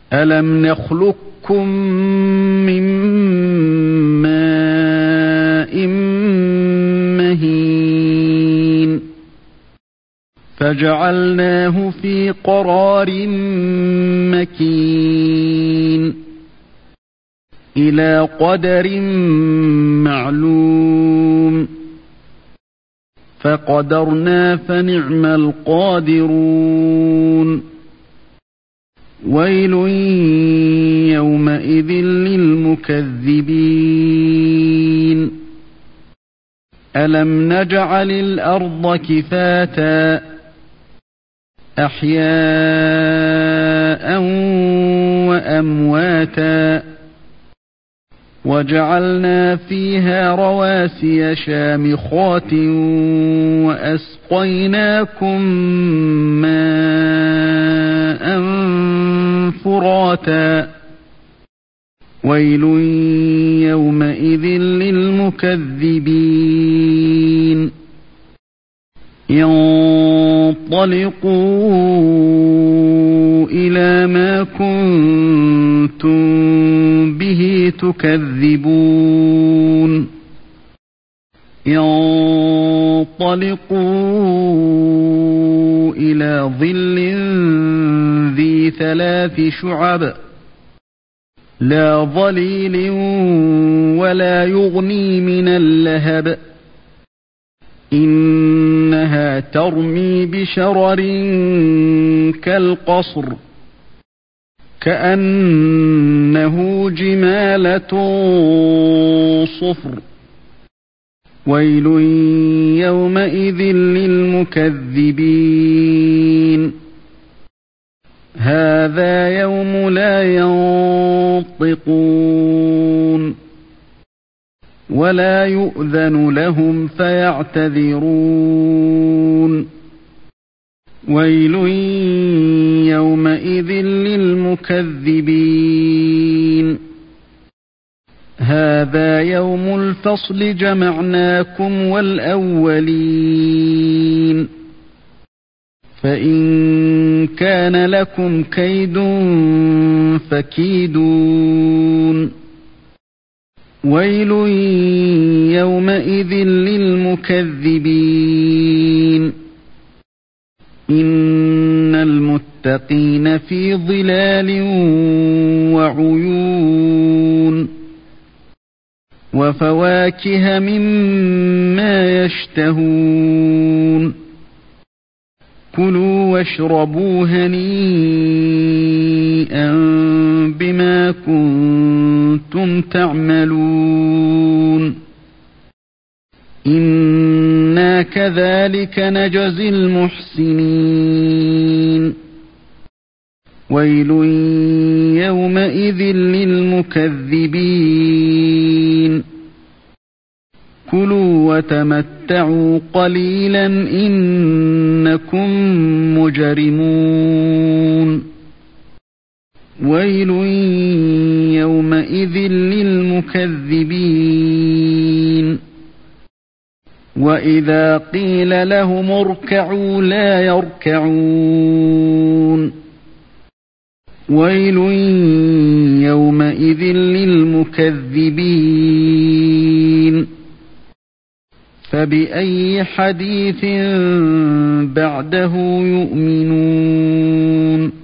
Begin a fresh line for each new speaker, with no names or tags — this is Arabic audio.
ألم نخلقكم من ماء مهين فجعلناه في قرار مكين إلى قدر معلوم فقدرنا فنعم القادرون ويل يومئذ للمكذبين ألم نجعل الأرض كفاتا أحياء وأمواتا وجعلنا فيها رواسي شامخات وأسقيناكم ماء فراتا ويل يومئذ للمكذبين انطلقوا إلى ما كنتم به تكذبون انطلقوا إلى ظل ذي 3 شعب لا ظليل ولا يغني من اللهب إنها ترمي بشرر كالقصر كأنه جمالة صفر ويل يومئذ للمكذبين هذا يوم لا ينطقون ولا يؤذن لهم فيعتذرون ويل يومئذ للمكذبين هذا يوم الفصل جمعناكم والأولين فإن كان لكم كيد فكيدون ويل يومئذ للمكذبين إن المتقين في ظلال وعيون وفواكه مما يشتهون كلوا واشربوا هنيئا بما كنتم تعملون إنا كذلك نجزي المحسنين ويل يومئذ للمكذبين كلوا وتمتعوا قليلا إنكم مجرمون ويل يومئذ للمكذبين وإذا قيل لهم اركعوا لا يركعون ويل يومئذ للمكذبين فبأي حديث بعده يؤمنون